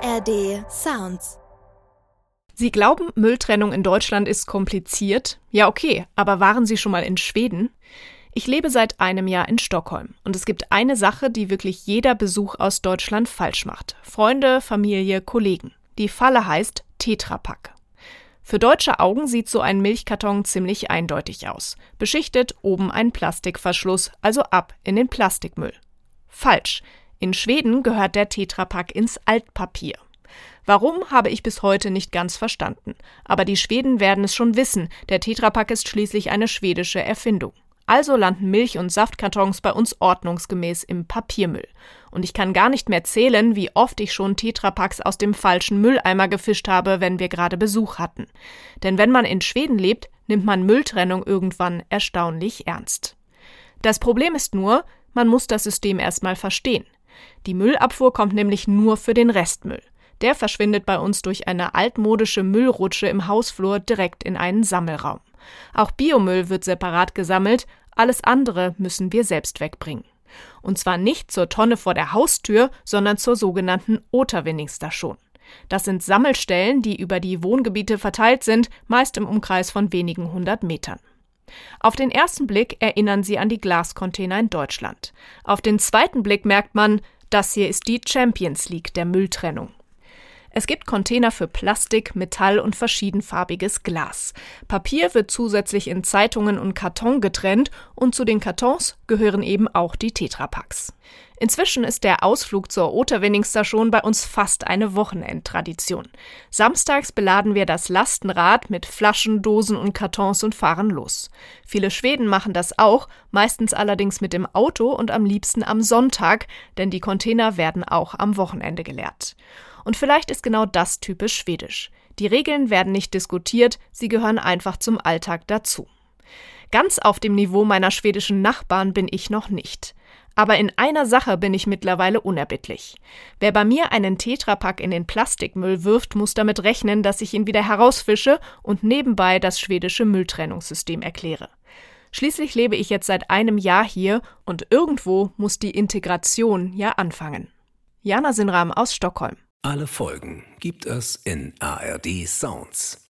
ARD Sounds. Sie glauben, Mülltrennung in Deutschland ist kompliziert? Ja, okay, aber waren Sie schon mal in Schweden? Ich lebe seit einem Jahr in Stockholm und es gibt eine Sache, die wirklich jeder Besuch aus Deutschland falsch macht. Freunde, Familie, Kollegen. Die Falle heißt Tetra Pak. Für deutsche Augen sieht so ein Milchkarton ziemlich eindeutig aus. Beschichtet, oben ein Plastikverschluss, also ab in den Plastikmüll. Falsch. In Schweden gehört der Tetra Pak ins Altpapier. Warum, habe ich bis heute nicht ganz verstanden. Aber die Schweden werden es schon wissen, der Tetra Pak ist schließlich eine schwedische Erfindung. Also landen Milch- und Saftkartons bei uns ordnungsgemäß im Papiermüll. Und ich kann gar nicht mehr zählen, wie oft ich schon Tetra Paks aus dem falschen Mülleimer gefischt habe, wenn wir gerade Besuch hatten. Denn wenn man in Schweden lebt, nimmt man Mülltrennung irgendwann erstaunlich ernst. Das Problem ist nur, man muss das System erstmal verstehen. Die Müllabfuhr kommt nämlich nur für den Restmüll. Der verschwindet bei uns durch eine altmodische Müllrutsche im Hausflur direkt in einen Sammelraum. Auch Biomüll wird separat gesammelt, alles andere müssen wir selbst wegbringen. Und zwar nicht zur Tonne vor der Haustür, sondern zur sogenannten Återvinningsstation. Das sind Sammelstellen, die über die Wohngebiete verteilt sind, meist im Umkreis von wenigen 100 Metern. Auf den ersten Blick erinnern sie an die Glascontainer in Deutschland. Auf den zweiten Blick merkt man, das hier ist die Champions League der Mülltrennung. Es gibt Container für Plastik, Metall und verschiedenfarbiges Glas. Papier wird zusätzlich in Zeitungen und Karton getrennt und zu den Kartons gehören eben auch die Tetra Paks. Inzwischen ist der Ausflug zur Återvinningsstation bei uns fast eine Wochenendtradition. Samstags beladen wir das Lastenrad mit Flaschen, Dosen und Kartons und fahren los. Viele Schweden machen das auch, meistens allerdings mit dem Auto und am liebsten am Sonntag, denn die Container werden auch am Wochenende geleert. Und vielleicht ist genau das typisch schwedisch. Die Regeln werden nicht diskutiert, sie gehören einfach zum Alltag dazu. Ganz auf dem Niveau meiner schwedischen Nachbarn bin ich noch nicht. Aber in einer Sache bin ich mittlerweile unerbittlich. Wer bei mir einen Tetra Pak in den Plastikmüll wirft, muss damit rechnen, dass ich ihn wieder herausfische und nebenbei das schwedische Mülltrennungssystem erkläre. Schließlich lebe ich jetzt seit einem Jahr hier und irgendwo muss die Integration ja anfangen. Jana Sinram aus Stockholm. Alle Folgen gibt es in ARD Sounds.